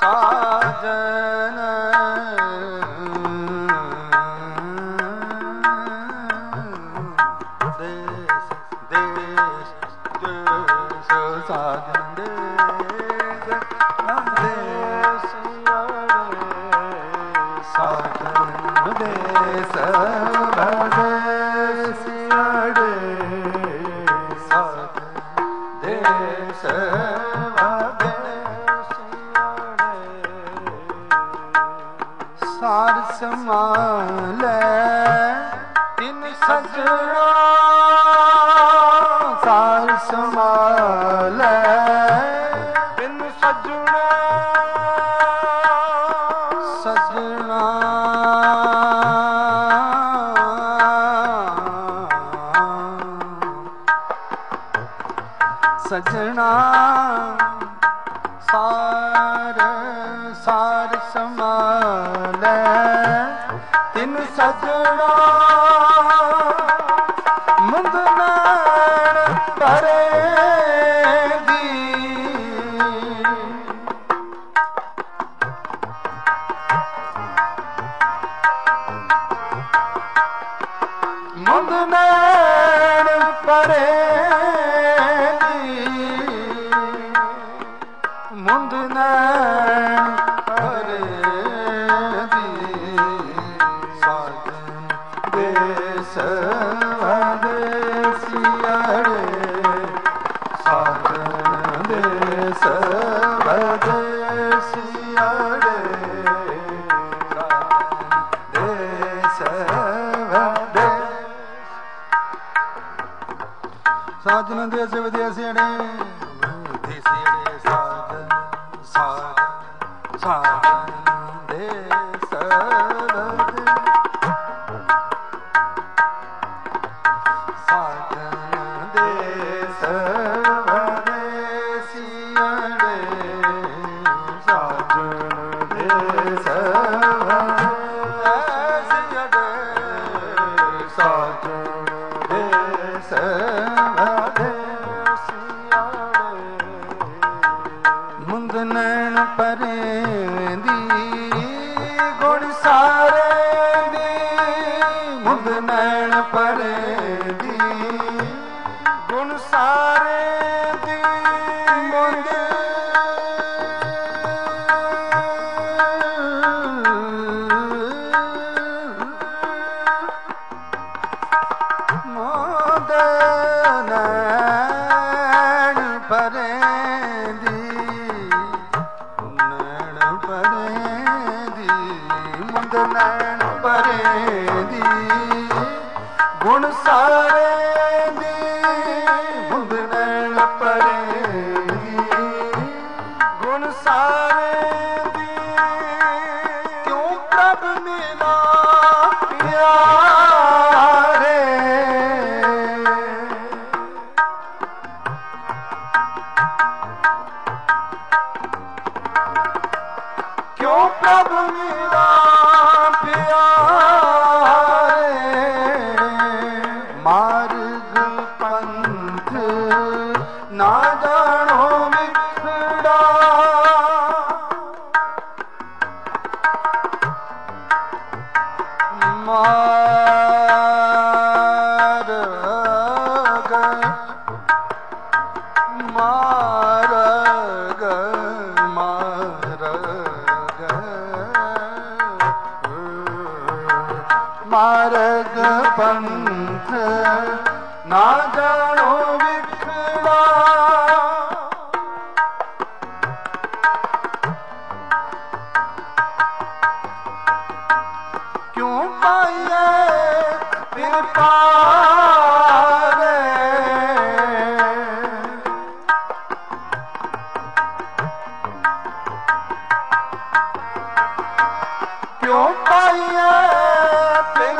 ਸਾਜਨ ਦੇਸ ਦੇਸ ਦੇਸ ਸਾਜਨ ਦੇਸ ਦੇਸ ਸਾਜਨ ਦੇਸ ਸਾਰ ਸਮਾਲੈ ਤਿਨ ਸਜਣਾ ਸਾਰ ਸਮਾਲੈ ਤਿਨ ਸਜਣਾ ਸਜਣਾ ਸਜਣਾ ਸਾਰ ਸਾਰ ਸਮਾਲੈ ਤਿਨ ਸਜਣਾ ਮੁੰਦ ਨਾਣ ਭਰੇ ਦੀ ਮੁੰਦ ਨਾਣ ਭਰੇ ਮੁੰਦ ਨੈਣ ਭਰੇ ਦੀ ਸਾਜਨ ਦੇਸ ਵਦੇਸੀਅੜੇ ਸਾਜਨ ਦੇਸ ਵਦੇਸੀਅੜੇ ਦੇਸ ਵਦੇ ਸਾਜਨ ਦੇਸ ਵਦੇਸੀਅੜੇ ਮੁੰਦ ਨੈਣ ਭਰੇ ਦੀ ਗੁਣ ਸਾਰੇ ਦੀ ਮੁੰਦ ਨੈਣ ਭਰੇ ਦੀ ਗੁਣ ਸਾਰੇ ਦੀ ਮੁੰਦ ਮੁੰਦ ਨੈਣ ਭਰੇ ਨੈਣ ਭਰੇ ਦੀ ਗੁਣ ਸਾਰੇ ਦੀ ਮੁੰਦ ਨੈਣ ਭਰੇ ਦੀ ਗੁਣ ਸਾਰੇ ਦੀ ਕਿਉਂ ਪ੍ਰਭ ਮਿਲਾ ਪਿਆਰੇ ਕਿਉਂ ਪ੍ਰਭ ਮਿਲਾ ਮਾਰਗ ਪੰਥ ਨਾ ਜਾਣੋ ਵਿਖੜਾ ਮਾਰਗ ਮਾਰਗ ਮਾਰਗ ਪੰਥ ਨਾ ਜਾਣੋ ਵਿਖੜਾ ਕਿਉਂ ਪਾਈਏ ਫਿਰ ਪਾਰੇ ਕਿਉਂ ਪਾਈਏ ਫਿਰ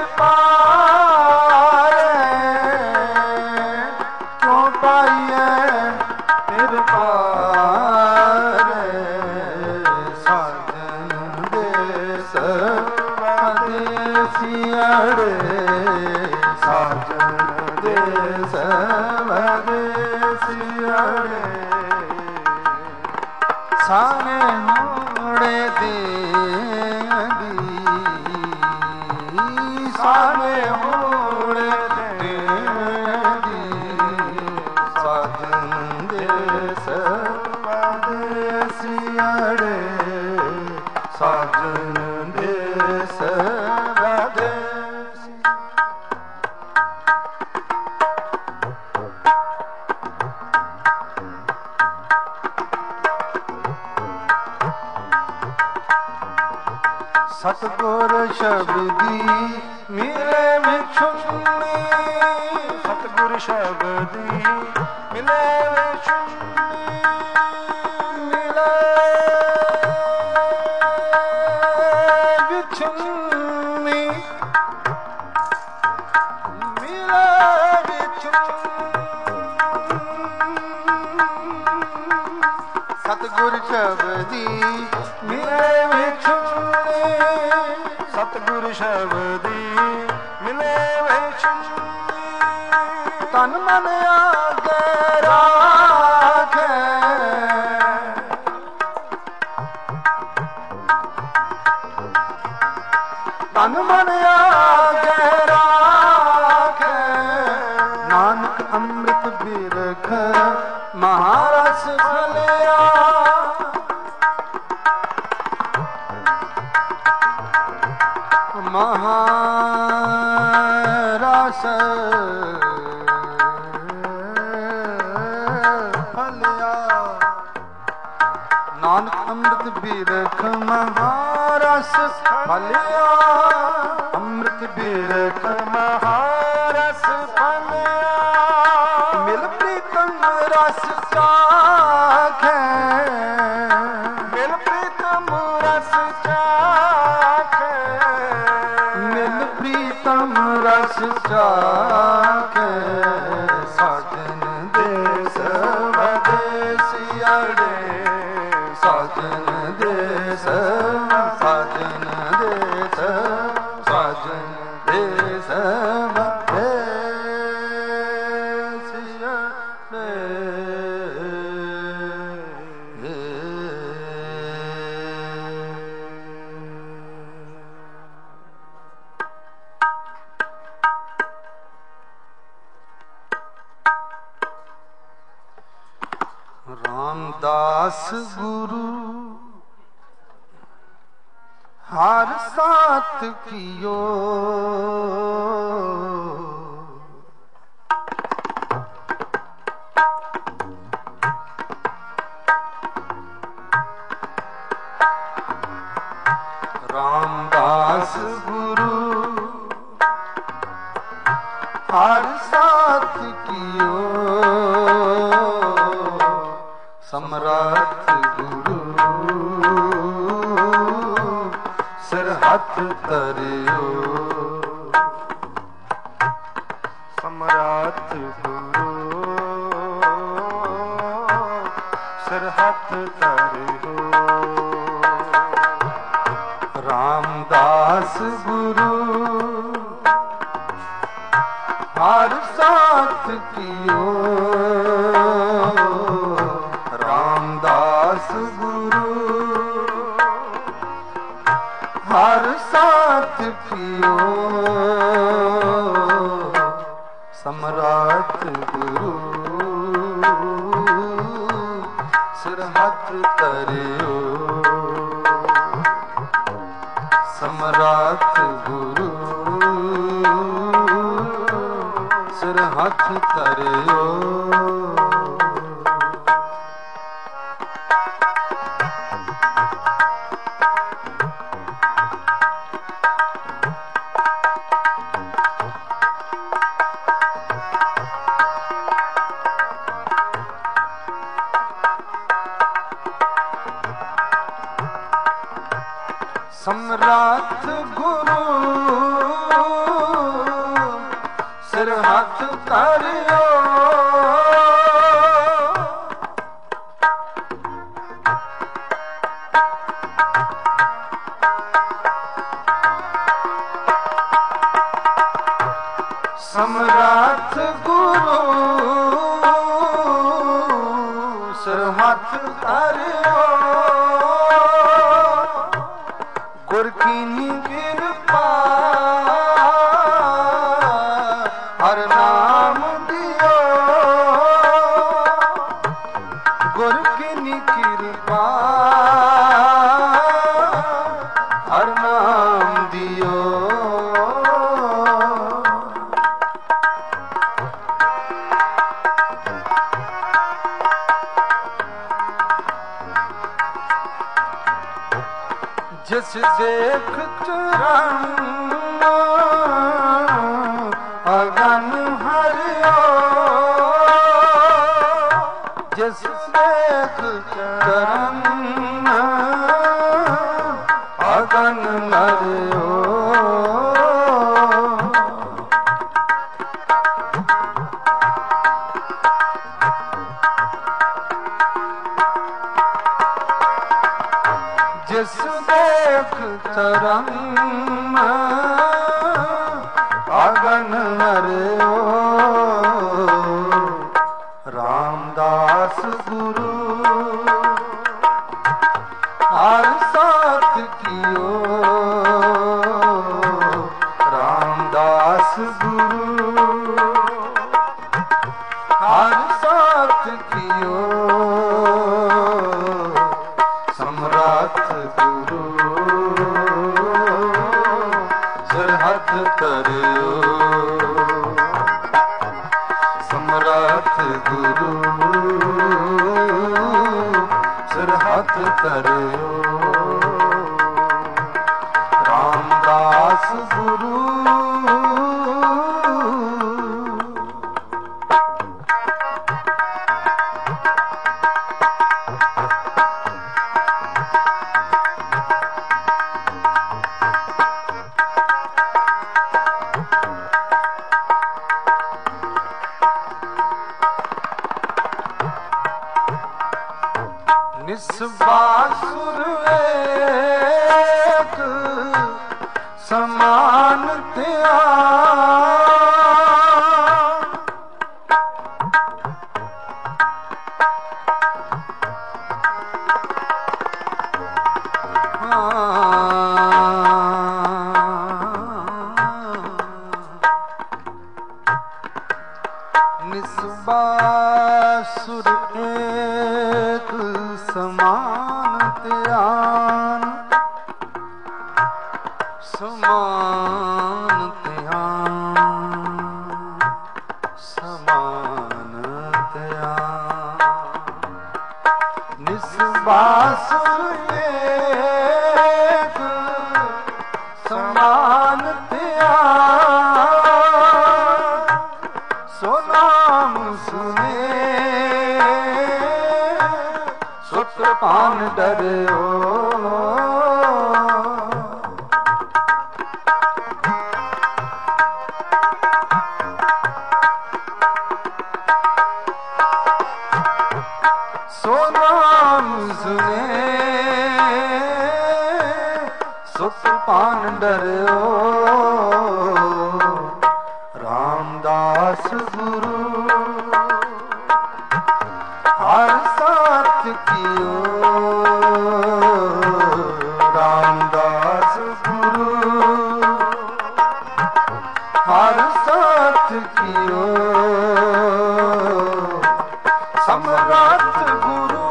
ਸਾਜਨ ਦੇਸ ਵਦੇਸੀਅੜੇ ਸਾਨੇ ਹੋੜੇ ਦੇ ਦੀ ਸਾਨੇ ਹੋੜੇ ਦੇ ਦੀ ਸਾਜਨ ਦੇ ਸਰਬਦੇਸੀੜੇ ਸਾਜਨ ਦੇ ਸਰਬਦੇਸੀ ਸਤਿਗੁਰ ਸ਼ਬਦੀ ਮਿਲੇ ਵਿਛੁੰਨੀ ਸਤਿਗੁਰ ਸ਼ਬਦੀ ਮਿਲੇ ਵਿਛੁੰਨੀ ਮਿਲੇ ਵਿਛੁੰਨੀ ਮਿਲੇ ਵਿਛੁੰਨੀ ਸਤਿਗੁਰ ਸ਼ਬਦੀ ਮਿਲੇ ਵਿਛੁੰਨੀ ਸਤਿਗੁਰ ਸ਼ਬਦੀ ਮਿਲੇ ਵਿਛੁੰਨੀ ਤਨ ਮਨ ਆਗੇ ਰਾਖੇ ਤਨ ਮਨ ਆਗੇ ਰਾਖੇ ਨਾਨਕ ਅੰਮ੍ਰਿਤ ਬਿਰਖ ਮਹਾਰਸ ਫਲਿਆ ਮਹਾਰਸ ਫਲਿਆ ਨਾਨਕ ਅੰਮ੍ਰਿਤ ਬਿਰਖ ਮਹਾਰਸ ਫਲਿਆ ਅੰਮ੍ਰਿਤ ਬਿਰਖ ਮਹਾਰਸ ਫਲਿਆ ਮਿਲ ਪ੍ਰੀਤਮ ਰਸ ਚਾਖੈ ਮਿਲ ਪ੍ਰੀਤਮ ਰਸ ਚਾਖੈ ਮਿਲ ਪ੍ਰੀਤਮ ਰਸ ਚਾਖੈ ਸਾਜਨ ਦੇ ਸਰਬਦੇਸੀੜੇ ਸਾਜਨ ਦੇ ਸਾਜਨ ਦੇ ਸਾਜਨ ਦੇ ਰਾਮਦਾਸ ਗੁਰੂ ਹਰ ਸਾਥ ਕੀਓ ਰਾਮਦਾਸ ਗੁਰੂ ਹਰ ਸਾਥ ਕੀਓ ਸਮਰੱਥ ਗੁਰੂ ਸਿਰ ਹੱਥ ਧਰਿਓ ਸਮਰੱਥ ਗੁਰੂ ਸਿਰ ਹੱਥ ਧਰਿਓ ਰਾਮਦਾਸ ਗੁਰੂ ਹਰ ਸਾਥ ਕੀਓ ਰਾਮਦਾਸ ਗੁਰੂ ਹਰ ਸਾਥ ਕੀਓ ਸਮਰੱਥ ਗੁਰੂ ਸਿਰ ਹੱਥ ਧਰਿਓ ਸਮਰੱਥ ਗੁਰੂ ਸਿਰ ਹੱਥ ਧਰਿਓ ਸਮਰੱਥ ਗੁਰੂ ਸਿਰ ਹੱਥ ਧਰਿਓ ਸਮਰੱਥ ਗੁਰੂ ਸਿਰ ਹੱਥ ਧਰਿਓ ਗੁਰ ਕੀਨੀ ਕਿਰਪਾ ਹਰ ਨਾਮ ਦਿਓ ਗੁਰ ਕੀਨੀ ਕਿਰਪਾ ਹਰ ਨਾਮ ਦਿਓ ਜਿਸ ਦੇਖ ਚਰਨ ਅਗਨ ਹਰਿਓ ਜਿਸ ਦੇਖ ਚਰਨ ਅਗਨ ਹਰਿਓ ਜਿਸ ਦੇਖ ਚਰਨ ਅਗਨ ਹਰਿਓ ਰਾਮਦਾਸ ਗੁਰੂ ਹਰ ਸਾਥ ਕੀਓ ਰਾਮਦਾਸ ਗੁਰੂ ਹਰ ਸਾਥ ਕੀਓ ਸਮਰਾਟ ਗੁਰੂ ਸਿਰ ਹੱਥ ਧਰਿਓ ਸਮਰਾਟ ਗੁਰੂ ਸਿਰ ਹੱਥ ਧਰਿਓ ਰਾਮਦਾਸ ਗੁਰੂ ਨਿਸਬਾਸੁਰ ਏਕ ਸਮਾਨ ਧਿਆਨ ਨਿਸਬਾਸੁਰ ਏਕ ਸਮਾਨ ਧਿਆਨ ਸਮਾਨ ਧਿਆਨ ਸਮਾਨ ਧਿਆਨ ਨਿਸਬਾਸੁਰ ਏਕ ਸਮਾਨ ਧਿਆਨ ਸੋ ਨਾਮ ਸੁਨੇ ਸੁਤ ਪਾਨ ਡਰਿਓ ਸੋ ਨਾਮ ਸੁਨੇ ਸੁਤ ਪਾਨ ਡਰਿਓ ਰਾਮਦਾਸ ਗੁਰੂ ਹਰ ਸਾਥ ਕੀਓ ਰਾਮਦਾਸ ਗੁਰੂ ਹਰ ਸਾਥ ਕੀਓ ਸਮਰਾਟ ਗੁਰੂ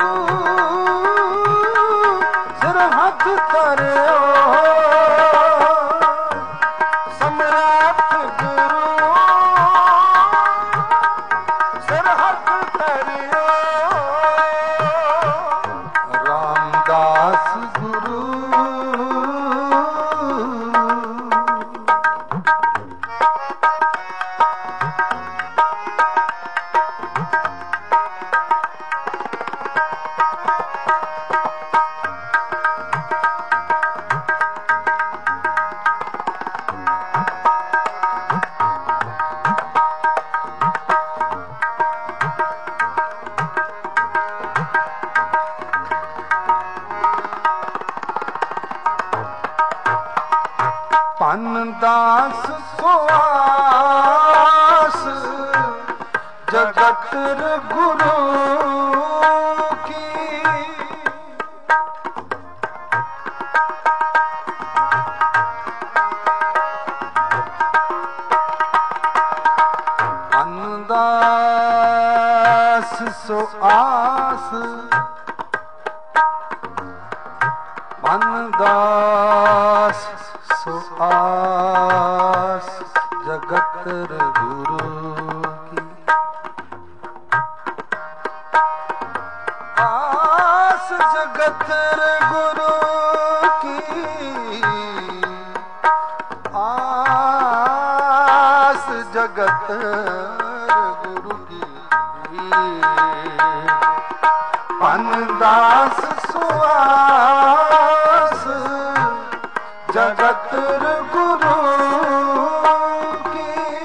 ਸਿਰ ਹੱਥ ਧਰਿਓ ਸਮਰਾਟ ਗੁਰੂ ਸਿਰ ਹੱਥ ਧਰਿਓ ਰਾਮਦਾਸ ਗੁਰੂ ਧਨ ਦਾਸ ਸੁਆਸ ਜਗਤ ਗੁਰੂ ਮਨ ਦਾਸ ਸੋ ਆਸ ਜਗਤਰ ਗੁਰੂ ਕੀ ਆਸ ਜਗਤਰ ਗੁਰੂ ਕੀ ਆਸ ਜਗਤਰ ਗੁਰੂ ਕੀ ਮਨ ਦਾਸ ਸੋ ਆਸ ਜਗਤਰ ਗੁਰੂ ਕੀ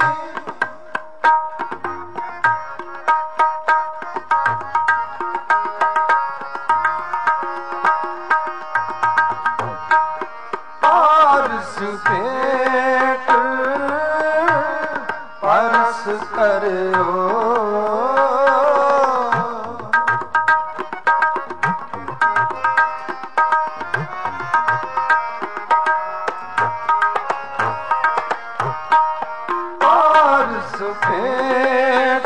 ਪਾਰਸ ਭੇਟ ਪਰਸ ਕਰਿਓ ਭੇਟ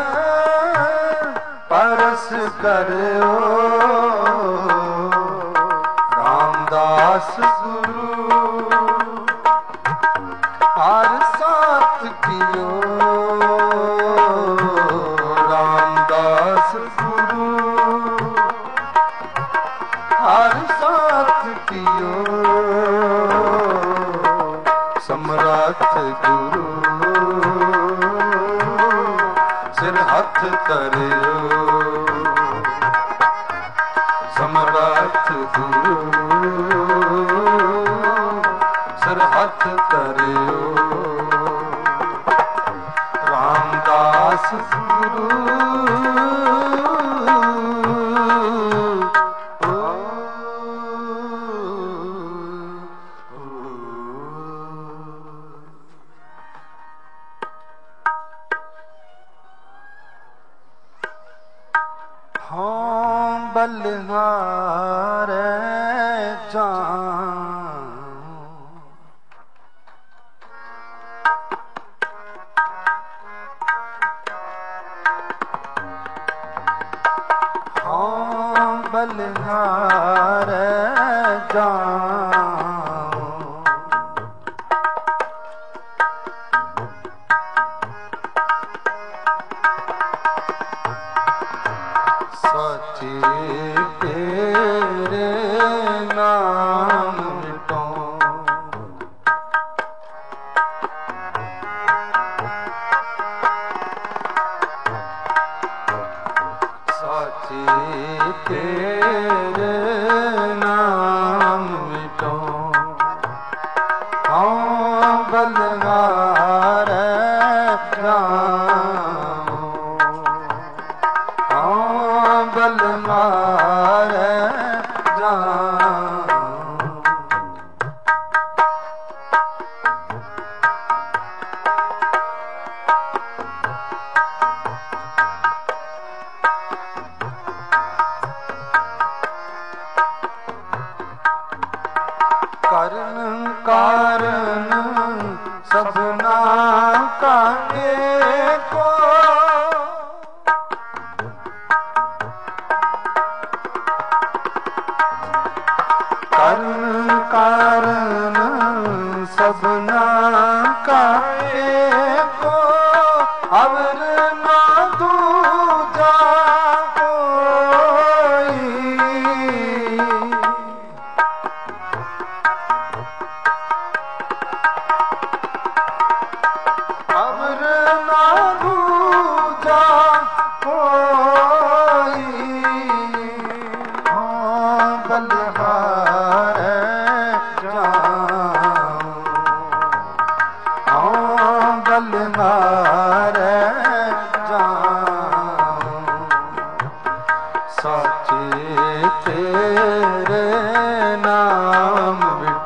ਪਰਸ ਕਰਿਓ ਰਾਮਦਾਸ ਗੁਰੂ ਹਰ ਸਾਥ ਕੀਓ ਰਾਮਦਾਸ ਗੁਰੂ ਹਰ ਸਾਥ ਕੀਓ ਸਮਰੱਥ ਗੁਰੂ ਸਿਰ ਹੱਥ ਧਰਿਓ ਸਮਰੱਥ ਗੁਰੂ ਸਿਰ ਹੱਥ ਧਰਿਓ ਰਾਮਦਾਸ ਗੁਰੂ ਬਲਿਹਾਰੇ ਜਾਉ ਹਾਂ ਬਲਿਹਾਰੇ ਜਾਉ ਸਾਚੇ ਤੇਰੇ ਨਾਮ ਮਿਟਾਉ ਸਾਚੇ ਤੇਰੇ ਨਾਮ ਮਿਟਾਉ ਹਾਂ ਬਲਿਹਾਰੇ ਜਾਉ ਹਾਂ ਬਲਿਹਾਰੇ ਜਾਉ ਕਰਨ ਕਾਰਨ ਸਭਨਾ ਕਾ ਏਕੋ ਕਰਨ ਕਾਰਨ ਸਭਨਾ ਕਾ ਏਕੋ ਅਵਰ ਨਾ ਦੂਜਾ ਕੋਈ ਅਵਰ ਨਾ ਦੂਜਾ ਕੋਈ ਹਾਂ ਬਲਿਹਾਰੇ ਜਾਉ ਹਾਂ ਬਲਿਹਾਰੇ ਜਾਉ ਸਾਚੇ ਤੇਰੇ ਨਾਮ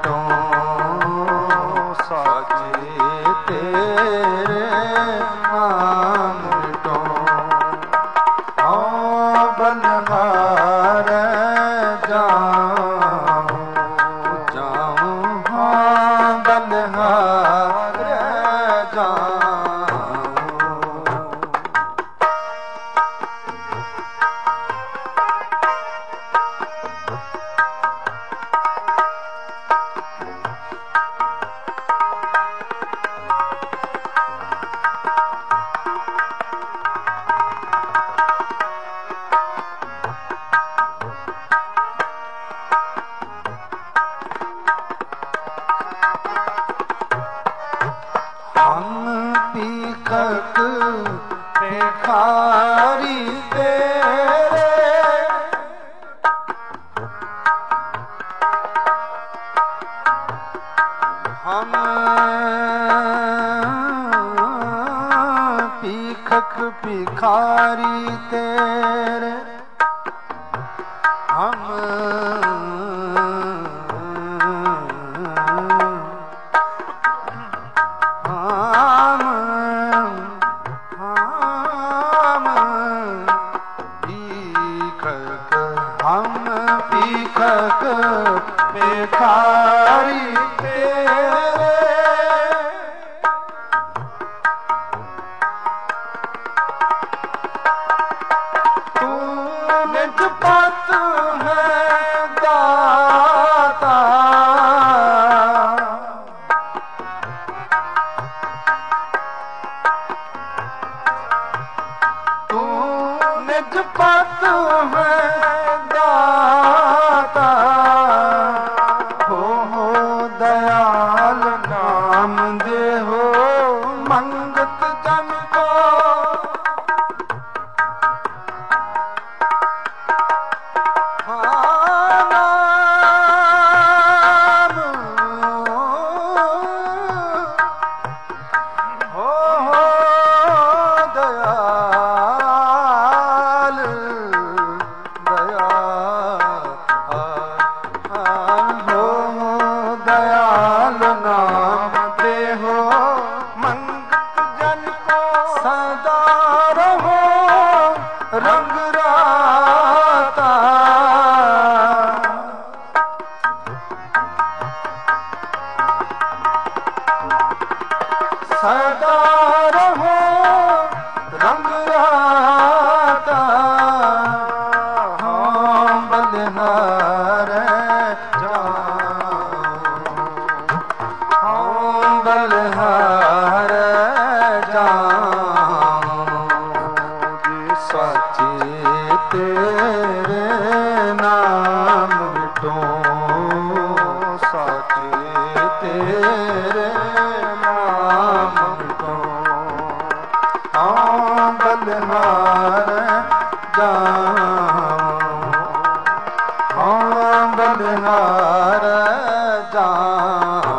ਮਿਟਾਉ ਸਾਚੇ ਤੇਰੇ ਨਾਮ ਮਿਟਾਉ ਹਾਂ ਬਲਿਹਾਰੇ ਜਾਉ ਜਾਉ ਹਾਂ ਬਲਿਹਾਰੇ ਜਾਉ भीखक हम भीखक भिखारी तेरे। तू निज पत है दाता, तू निज पत है दाता, हो दयाल नाम दे हो मंगत जन को। रंग राता सदा रहो रंग राता। हाँ बलिहार जाऊं, हाँ बलिहार जाऊं, साचे तेरे नाम मिटूं, साचे तेरे नाम मिटूं। हाँ बलिहार जाऊं, हाँ बलिहार जाऊं।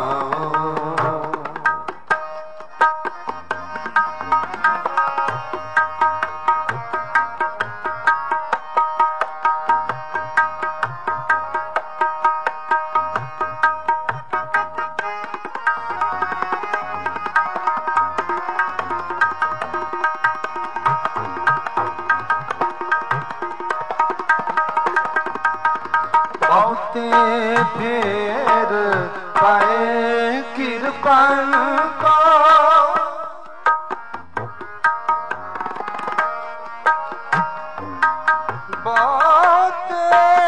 बहुते फेर पाए कृपन को, बहुते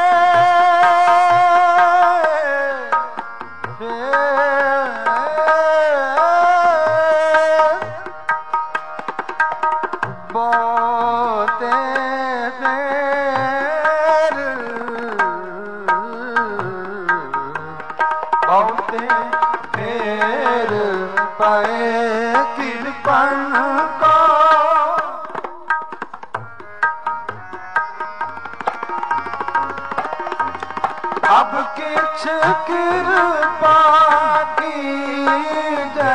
बहुते बहुते फेर पाए कृपन को। अब किछ कृपा कीजै,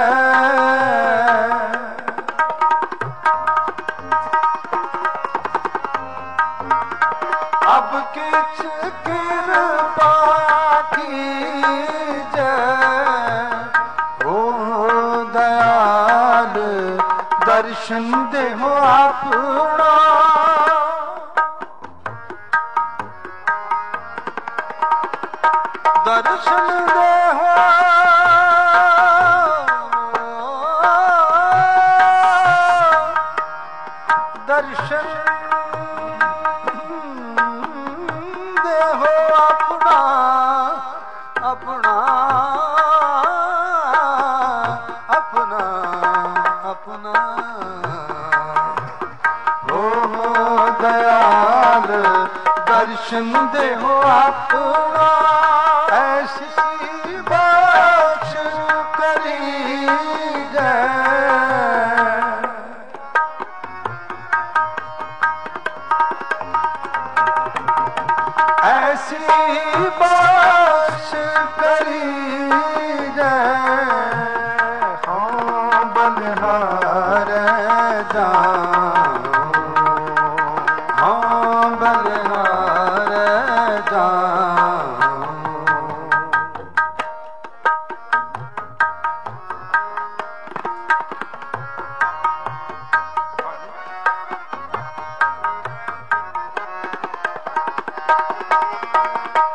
अब किछ कृपा कीजै। हो दयाल दर्शन देहो अपना, दर्शन देहो दर्शन देहो अपना, अपना अपना अपना। हो दयाल दर्शन देहो अपना, ऐसी बख्श करी जय। ऐसी बख्श करी जय। हाँ बलिहार जाऊं, हाँ बलिहार जाऊं।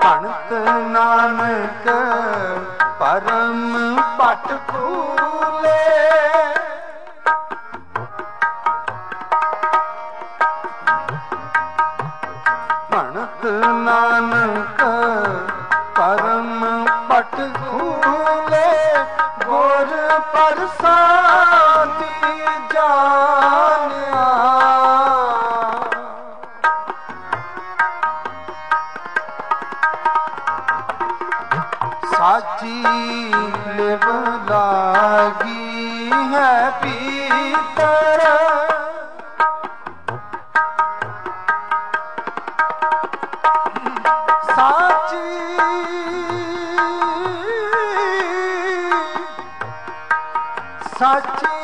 ਭਣਤ ਨਾਨਕ ਪਰਮ ਪਟ ਖੂਲੇ ਭਣਤ ਨਾਨਕ ਪਰਮ ਪਟ ਖੂਲੇ ਗੁਰ ਪ੍ਰਸਾਦੀ ਜਾਣਿਆ ਸਾਚੀ ਲਿਵ ਲਾਗੀ ਹੈ ਪੀਤਰ ਸਾਚੀ ਸਾਚੀ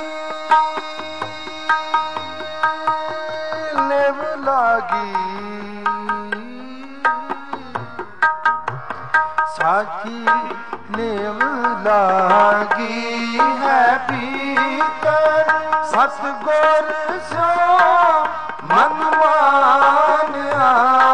ਲਿਵ ਲਾਗੀ ਸਾਚੀ ਲਿਵ ਲਾਗੀ ਹੈ ਪੀਤਰ ਸਤਿਗੁਰ ਸੋ ਮਨ ਮਾਨਿਆ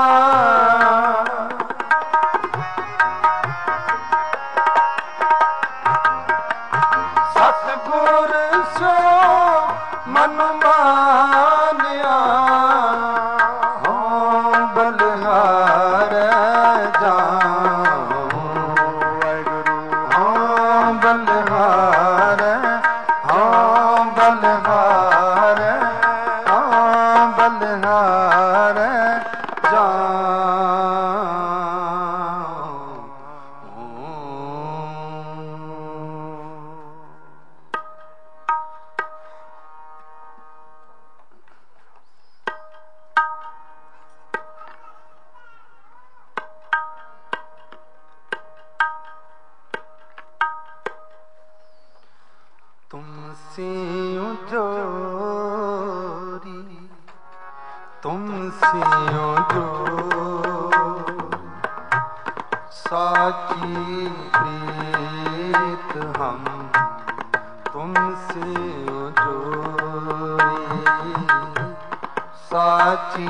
ਸਤਿਗੁਰ ਸੋ ਮਨ ਮਾਨਿਆ ਹੋ ਬਲਿਹਾਰ ਜਾਉ ਵਾਹਿਗੁਰੂ ਹੋ ਬਲਿਹਾਰ ਹੋ ਬਲਿਹਾਰ ਹੋ ਬਲਿਹਾਰ ਜਾਉ तुमसे जोरी तुमसे जोरी साची प्रीत हम तुमसे जोरी साची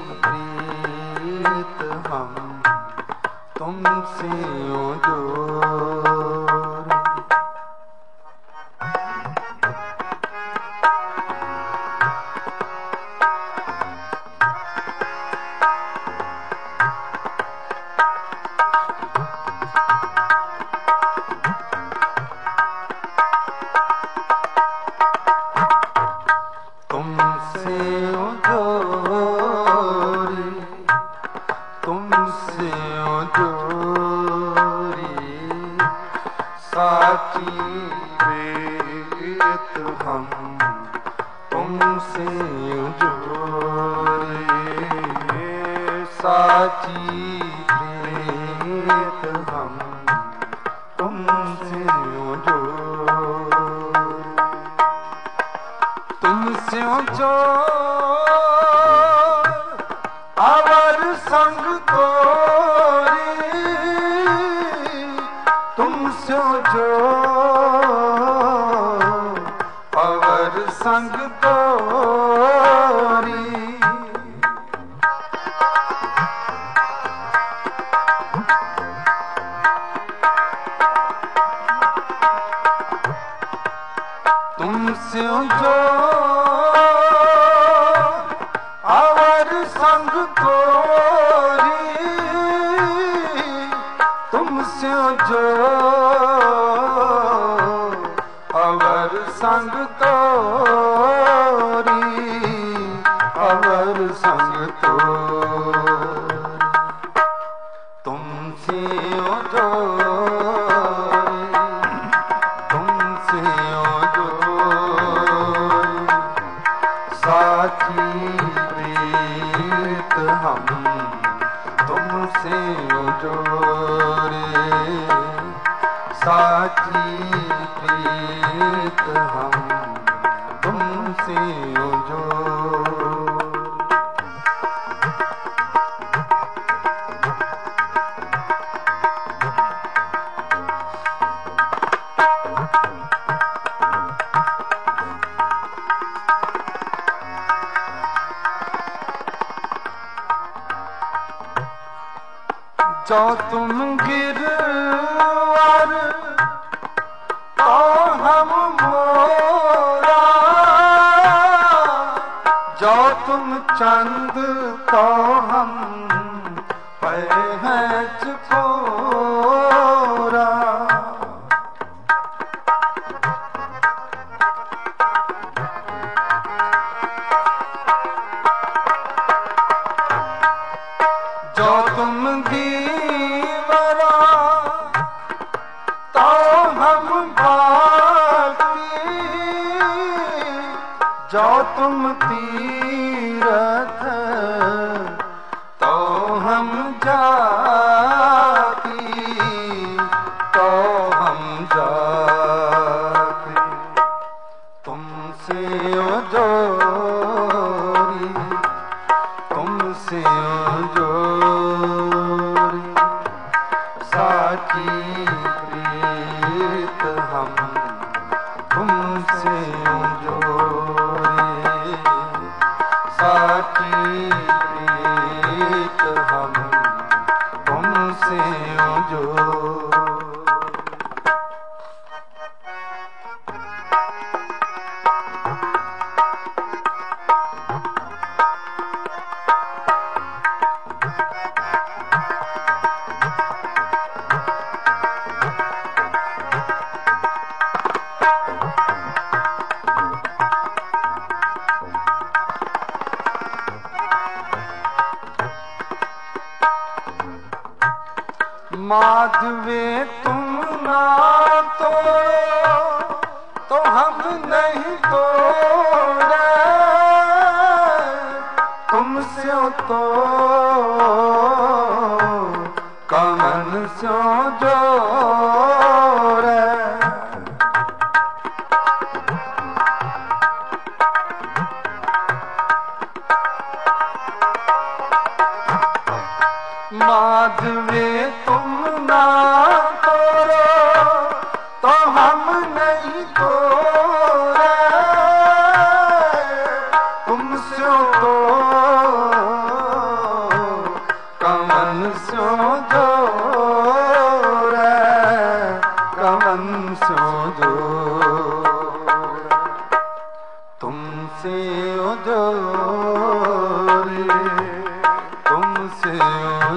प्रीत हम तुमसे जोरी जो तुम गिरवर तो हम मोरा, जो तुम चंद तो हम पे हैं चकोरा। जो तुम दीवारा तो हम बाकी, जो तुम तीरथ तो हम जाती, तो हम जाती। तुमसे ओ जोरी, तुमसे ओ जोरी, साकी प्रीत हम तुमसे ओ जोरी, साकी प्रीत हम तुमसे ओ जोरी। माधवे तुम ना तोड़ो तो हम नहीं तोड़े, तुमसे तो कमन से जोड़े। माधवे तुम ना तोड़ो तो हम नहीं तोड़े, तुमसे तो कमन से जोड़े, कमन से जोड़े। तुमसे ओ जोरी, तुमसे ओ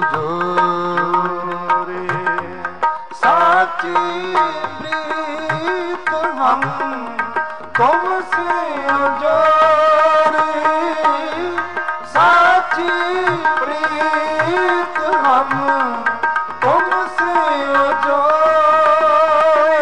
जोरी, साची प्रीत हम तुमसे ओ जोरी, साची प्रीत हम तुमसे ओ जोरी।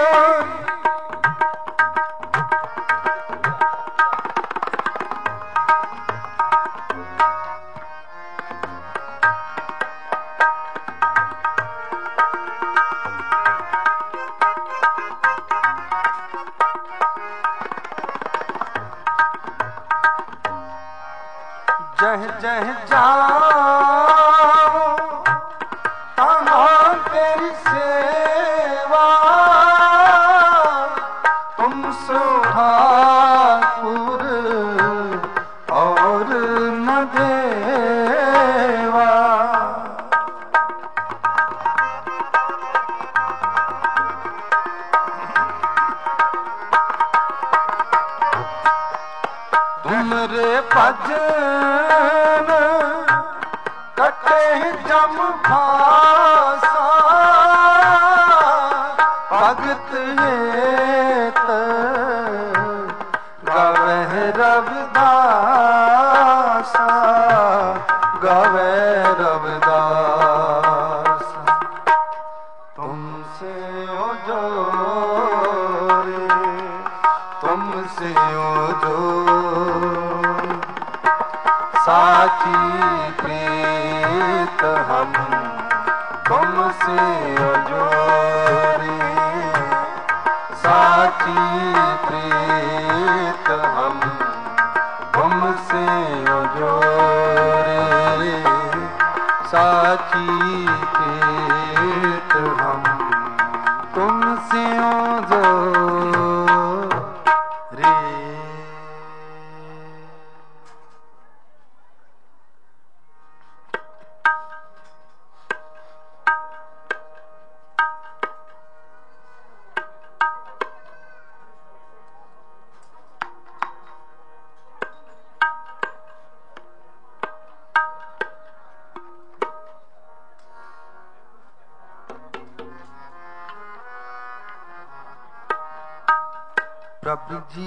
जह जह जाओ तहाँ तेरी सेवा, तुम सो ठाकुर और न देवा। तुमरे भजन कटे जम भाषा, भगत हेत गवह रविदासा, गवह रविदासा। तुमसे ओ जोरी, तुमसे ओ जोरी, साची प्रीत हम तुमसे ओ जोरी, साची प्रीत हम तुमसे ओ जोरी, साची प्रीत हम तुमसे ओ जोरी। प्रभु जी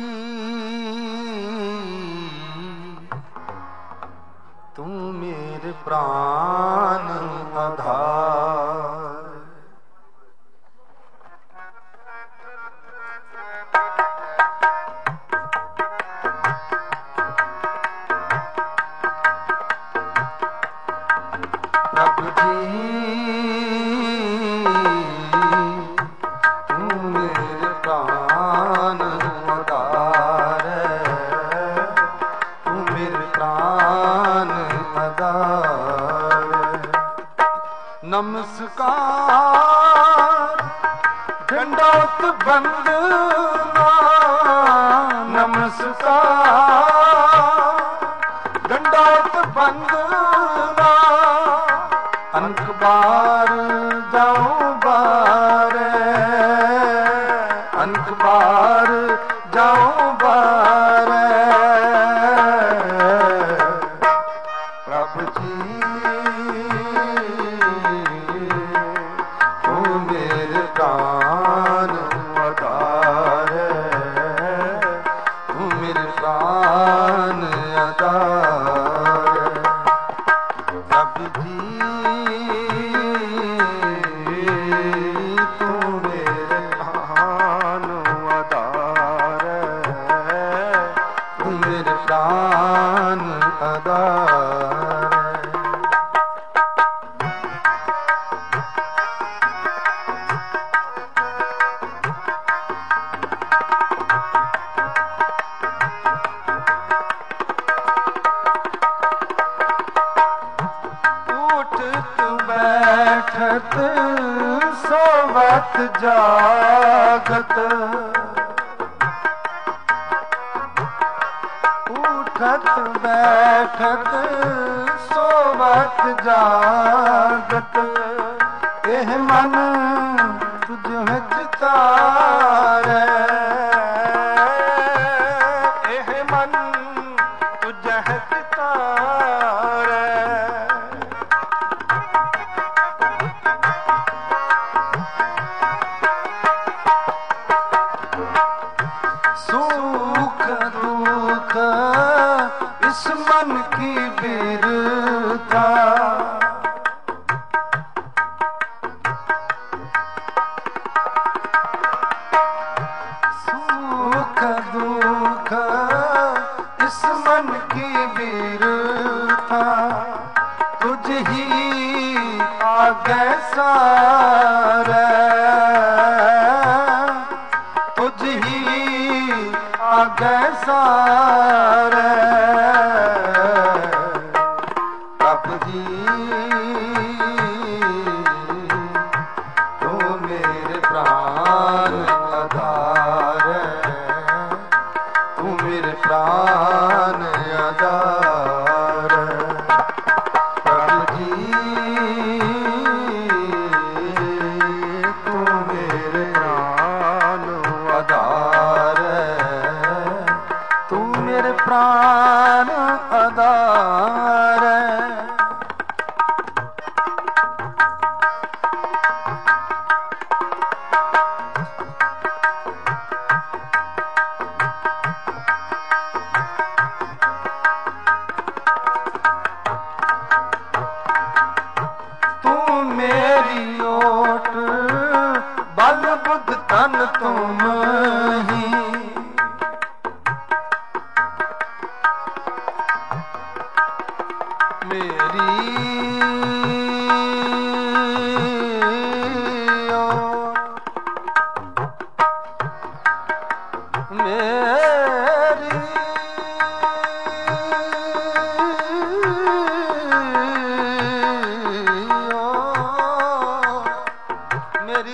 तू मेरे प्राण आधार। प्रभु जी तू मेरे प्राण आधार, तू मेरे प्राण आधार। नमस्कार दंडौत वंदना, नमस्कार दंडौत वंदना। अनक बार जाऊं बारे, अनक बार जाऊं बारे। प्रभु जी तू मेरे प्राण आधार, तू मेरे प्राण आधार। प्रभु जी तू मेरे प्राण आधार, तू मेरे प्राण आधार। बैठत सोवत जागत, उठत बैठत सोवत जागत। एह मन तुझ विच तारै, एह मन तुझ विच तारै। सुख दुख इस मन की बिरथा, सुख दुख इस मन की बिरथा। तुझ ही आगे सारे, तुझ ही आगे सारे। प्रभु जी तू मेरे प्राण आधार, तू मेरे प्राण आधार। प्रभु जी तू मेरे प्राण आधार, तू मेरे प्राण आधार। तू मेरी ओट बल बुद्ध तन तुम ही, मेरी मेरी मेरी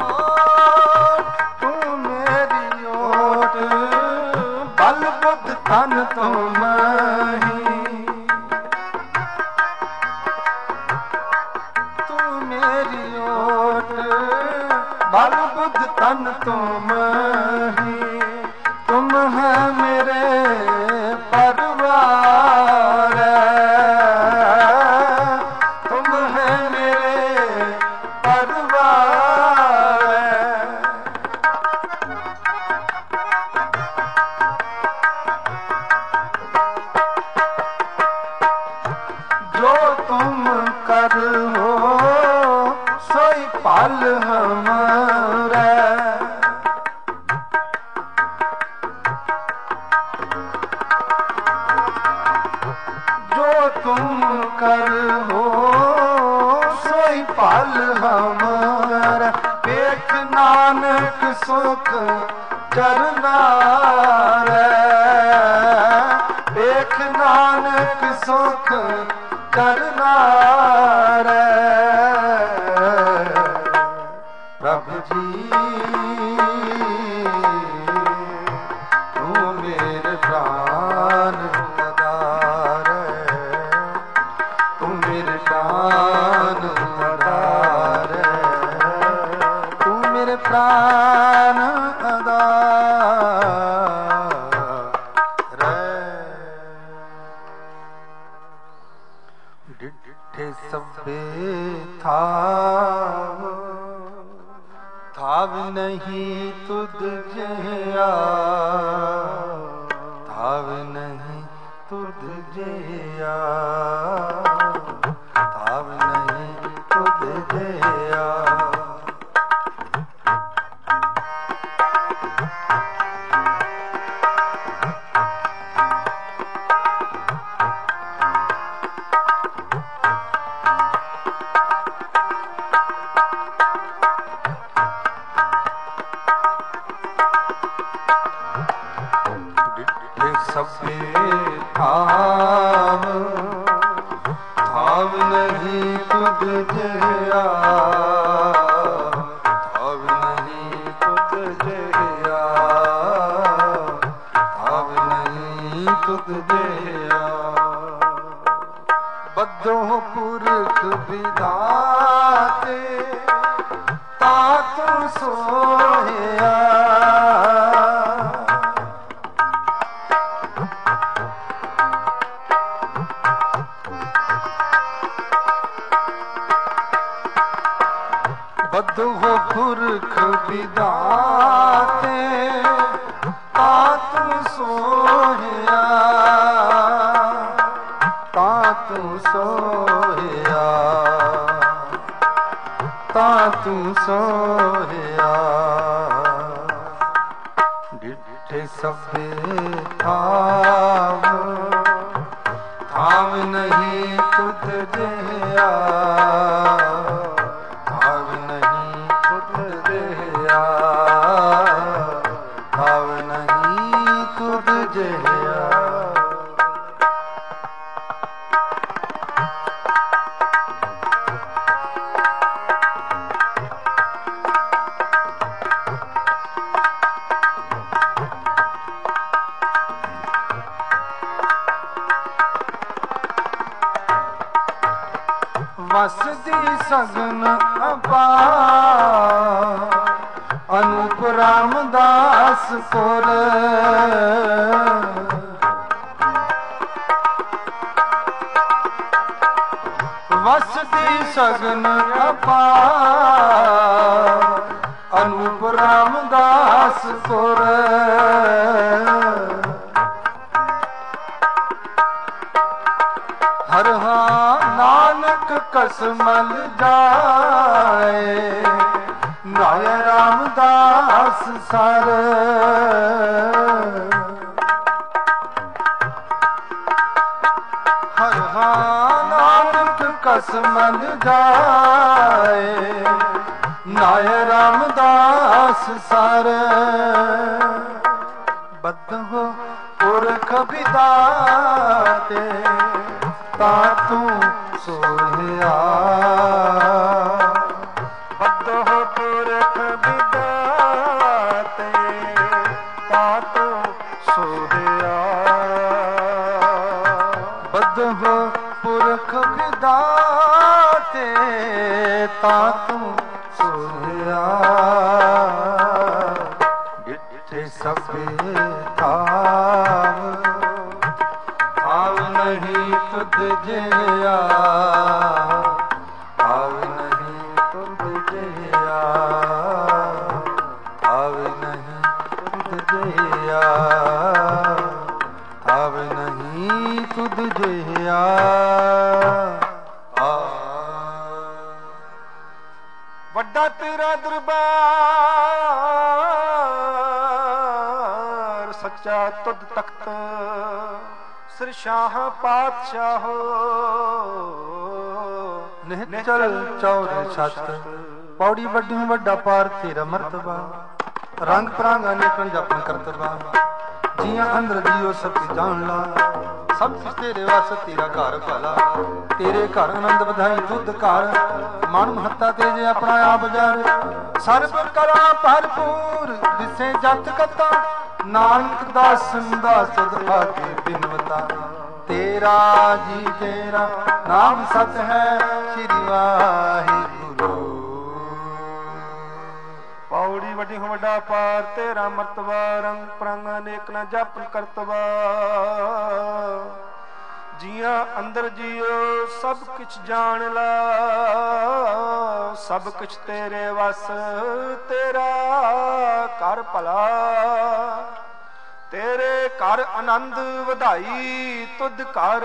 तू मेरी ओट बल बुद्ध तन तुम ही। तू मेरी ओट बल बुद्ध तन तुम ही। तुम है मेरे परिवार, तुम है मेरे परिवार। ਸੁਖ ਚਰਨਾ ਰੇ ਵੇਖ ਨਾਨਕ ਸੁਖ ਚਰਨਾ ਰੇ ਪ੍ਰਭ ਜੀ ਤੂੰ ਮੇਰੇ ਪ੍ਰਾਨ ਆਧਾਰ ਤੂੰ ਮੇਰੇ ਪ੍ਰਾਨ ਆਧਾਰ ਤੂੰ ਮੇਰੇ ਪ੍ਰਾਨ ਆਧਾਰ ਡਿਠੇ ਸਭੇ ਥਾਵ ਥਾਵ ਨਹੀਂ ਤੁਧ ਜਿਹਾ ਥਾਵ ਨਹੀਂ ਤੁਧ ਜਿਹਾ ਥਾਵ ਨਹੀਂ ਤੁਧ ਜਿਹਾ ਸਭੇ ਥਾਵ ਥਾਵ ਨਹੀਂ ਤੁਧ ਜਿਹਾ ਥਾਵ ਨਹੀਂ ਤੁਧ ਜਿਹਾ ਥਾਵ ਨਹੀਂ ਤੁਧ ਜਿਹਾ ਬੱਧੋ ਪੁਰਖ ਵਿਧਾਤੇ ਤਾ ਤੂੰ ਸੋਹਿਆ ਬੱਧੋ ਪੁਰਖ ਵਿਧਾਤੇ ਤਾ ਤੂੰ ਸੋਹਿਆ ਤਾ ਤੂੰ ਸੋਹਿਆ ਤਾ ਤੂੰ ਸੋਹਿਆ ਡਿਠੇ ਸਭੇ ਥਾਵ ਥਾਵ ਨਹੀਂ ਤੁਧ ਜਿਹਾ ਥਾਵ ਨਹੀਂ ਤੁਧ ਜਿਹਾ ਥਾਵ ਨਹੀਂ ਤੁਧ ਜਿਹਾ ਵਸਦੀ ਸਗਨ ਅਪਾਰ ਅਨੂਪ ਰਾਮਦਾਸ ਪੁਰ ਵਸਦੀ ਸਗਨ ਅਪਾਰ ਅਨੂਪ ਰਾਮਦਾਸ ਪੁਰ ਹਰ ਹਾਂ ਨਾਨਕ ਕਸਮਲ ਜਾਏ ਨਾਇ ਰਾਮਦਾਸ ਸਰ ਹਰ ਹਾਂ ਨਾਨਕ ਕਸਮਲ ਜਾਏ ਨਾਇ ਰਾਮਦਾਸ ਸਰ ਬੱਧੋ ਪੁਰਖ ਵਿਧਾਤੇ ਤਾ ਤੂੰ ਸੋਹਿਆ ਬੱਧੋ ਪੁਰਖ ਵਿਧਾਤੇ ਤਾ ਤੂੰ ਸੋਹਿਆ ਬੱਧੋ ਪੁਰਖ ਵਿਧਾਤੇ ਤਾ ਤੂੰ ਸੋਹਿਆ ਡਿਠੇ ਸਭੇ ਥਾਵ ਥਾਵ ਨਹੀਂ ਤੁਧ ਜਿਹਾ ਥਾਵ ਨਹੀਂ ਤੁਧ ਜਿਹਾ ਥਾਵ ਨਹੀਂ ਤੁਧ ਜਿਹਾ ਥਾਵ ਨਹੀਂ ਤੁਧ ਜਿਹਾ ਵੱਡਾ ਤੇਰਾ ਦਰਬਾਰ ਸੱਚਾ ਤੁਧ ਤਖਤ ਸਿਰ ਸ਼ਾਹ ਪਾਤਸ਼ਾਹ ਨਿਹਚਲ ਚੌਰ ਛੱਤ ਪੌੜੀ ਵੱਡੀ ਵੱਡਾ ਪਾਰ ਤੇਰਾ ਮਰਤਬਾ ਰੰਗ ਪ੍ਰਾਂਗ ਅਨੇਕਨ ਜਪਨ ਕਰਤਵਾ ਜੀਆਂ ਅੰਦਰ ਜੀਓ ਸਭ ਕੀ ਜਾਣ ਲਾ ਸਭ ਕੁਛ ਤੇਰੇ ਵਾਸ ਤੇਰਾ ਘਰ ਭਲਾ ਤੇਰੇ ਘਰ ਆਨੰਦ ਵਧਾਈ ਦੁੱਧ ਘਰ ਮਨ ਮਹੱਤਾ ਤੇ ਜੇ ਆਪਣਾ ਆਪ ਜਰ ਸਰਬ ਕਲਾ ਭਰਪੂਰ ਦਿਸੇ ਜਤ ਕਤਾ ਨਾਨਕ ਦਾਸਨ ਦਾ ਸਦ ਆਗੇ ਬਿਨਵਤਾ ਤੇਰਾ ਜੀ ਤੇਰਾ ਨਾਮ ਸਤ ਹੈ ਸ੍ਰੀ ਵਾਹਿਗੁਰੂ। ਪੌੜੀ ਵੱਡੀ ਹੋ ਵੱਡਾ ਪਾਰ ਤੇਰਾ ਮਰਤਬਾ ਰੰਗ ਪ੍ਰੰਗ ਅਨੇਕ ਨਾ ਜਪਨ ਕਰਤਵਾ ਜੀਆਂ ਅੰਦਰ ਜੀਓ ਸਭ ਕੁਛ ਜਾਣ ਲਾ ਸਭ ਕੁਛ ਤੇਰੇ ਵਸ ਤੇਰਾ ਘਰ ਭਲਾ ਤੇਰੇ ਘਰ ਆਨੰਦ ਵਧਾਈ ਤੁਧ ਘਰ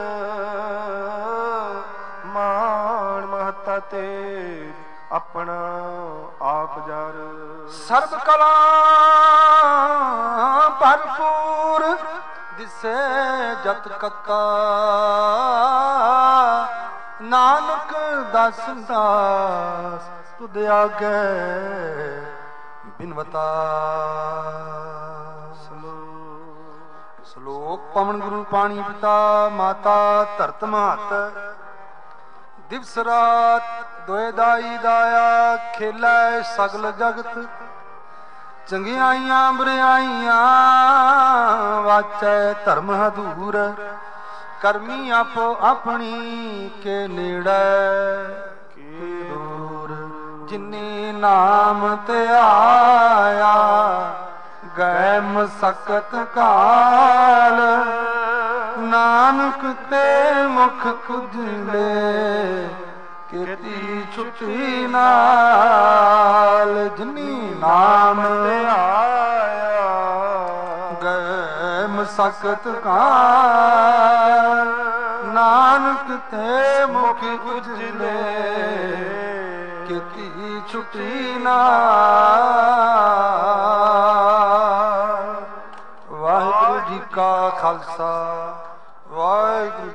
ਮਾਣ ਮਹੱਤਾ ਤੇ ਆਪਣਾ ਆਪ ਜਰ ਸਰਬ ਕਲਾ ਭਰਪੂਰ ਦਿਸੇ ਜਤ ਕਤਾ ਨਾਨਕ ਦਾਸ ਦਾਸ ਤੁਧ ਆਗੇ ਬਿਨਵਤਾ। ਸ਼ਲੋਕ ਪਵਨ ਗੁਰੂ ਪਾਣੀ ਪਿਤਾ ਮਾਤਾ ਧਰਤ ਮਾਤ ਦਿਵਸ ਰਾਤ ਦੋਏ ਦਾਈ ਦਾਇਆ ਖੇਲੇ ਸਗਲ ਜਗਤ ਚੰਗਿਆਈਆਂ ਬੁਰਿਆਈਆਂ ਵਾਚੈ ਧਰਮ ਹਦੂਰ ਕਰਮੀ ਆਪੋ ਆਪਣੀ ਕੇ ਨੇੜੇ ਕੇ ਦੂਰ ਜਿਨੀ ਨਾਮ ਤੇ ਆਇਆ ਗਏ ਮਸਕਤ ਕਾਲ ਨਾਨਕ ਤੇ ਮੁਖ ਕੁਜਲੇ ਕੀਤੀ ਛੁੱਟੀ ਨਾਲ ਜਿਨੀ ਨਾਮ ਤੇ ਆਇਆ ਗਏ ਮਸਕਤ ਕਾਲ ਨਾਨਕ ਤੇ ਮੁਖ ਕੁਜਲੇ ਕੀਤੀ ਛੁੱਟੀ ਨਾਲ। ਵਾਹਿਗੁਰੂ ਜੀ ਕਾ ਖਾਲਸਾ ਵਾਹਿਗੁਰੂ